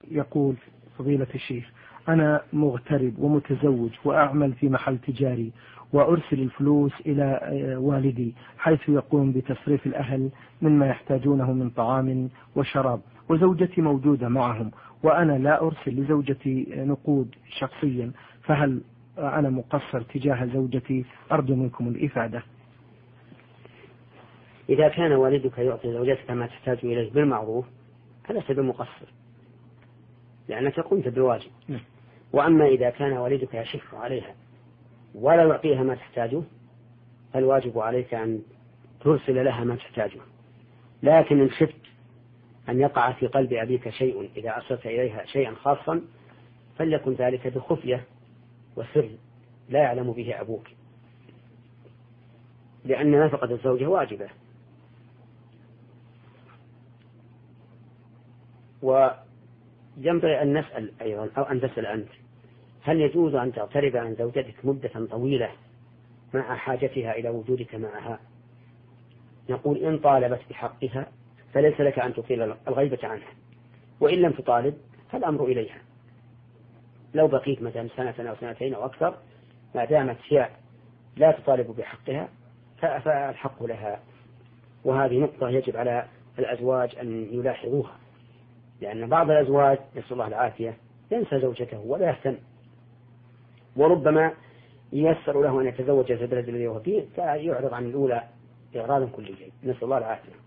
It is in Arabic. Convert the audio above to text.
يقول: فضيلة الشيخ، أنا مغترب ومتزوج وأعمل في محل تجاري، وأرسل الفلوس إلى والدي حيث يقوم بتصريف الأهل مما يحتاجونه من طعام وشراب، وزوجتي موجودة معهم، وأنا لا أرسل لزوجتي نقود شخصيا، فهل أنا مقصر تجاه زوجتي؟ أرجو منكم الإفادة. إذا كان والدك يعطي زوجتك ما تحتاج إليه بالمعروف فلست بمقصر، لأنك قمت بالواجب. وأما إذا كان والدك يشح عليها ولا يعطيها ما تحتاجه فالواجب عليك أن ترسل لها ما تحتاجه. لكن إن خفت أن يقع في قلب أبيك شيء إذا أرسلت إليها شيئا خاصا فليكن ذلك بخفية وسر لا يعلم به أبوك، لأن نفقة الزوجة واجبة. وينبغي أن نسأل أيضا أو أن تسأل أنت: هل يجوز أن تغترب عن زوجتك مدة طويلة مع حاجتها إلى وجودك معها؟ نقول: إن طالبت بحقها فليس لك أن تطيل الغيبة عنها، وإن لم تطالب فالأمر إليها. لو بقيت مثلا سنة أو سنتين أو أكثر ما دامت هي لا تطالب بحقها فالحق لها. وهذه نقطة يجب على الأزواج أن يلاحظوها، لأن بعض الأزواج نسأل الله العافية ينسى زوجته ولا يهتم، وربما ييسر له أن يتزوج في البلد الذي هو فيه فيعرض عن الأولى إعراضا كليا، نسأل الله العافية.